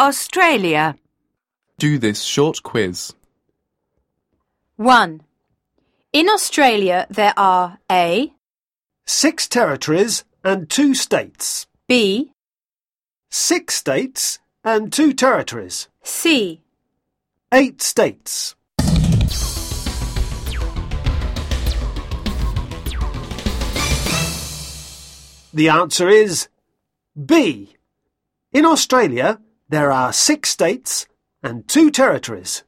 Australia? Do this short quiz. 1. In Australia there are A, 6 territories and 2 states. B, 6 states and 2 territories. C. 8 states. The answer is B. In Australia, there are 6 states and 2 territories.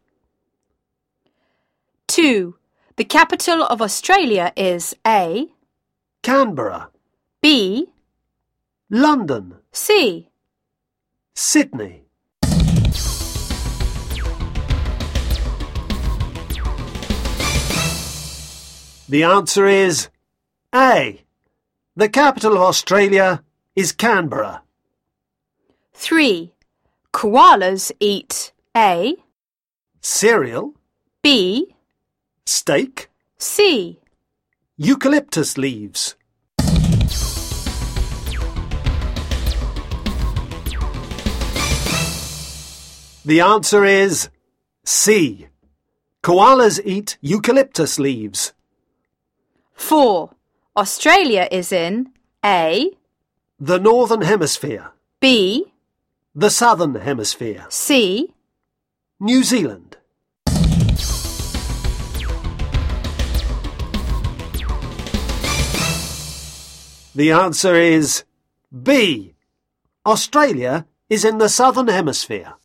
2. The capital of Australia is A, Canberra, B, London, C. Sydney. The answer is A. The capital of Australia is Canberra. 3. Koalas eat A, Cereal, B, steak, C. eucalyptus leaves. The answer is C. Koalas eat eucalyptus leaves. 4. Australia is in A, The Northern Hemisphere, B, the Southern Hemisphere, C. New Zealand. The answer is B. Australia is in the Southern Hemisphere.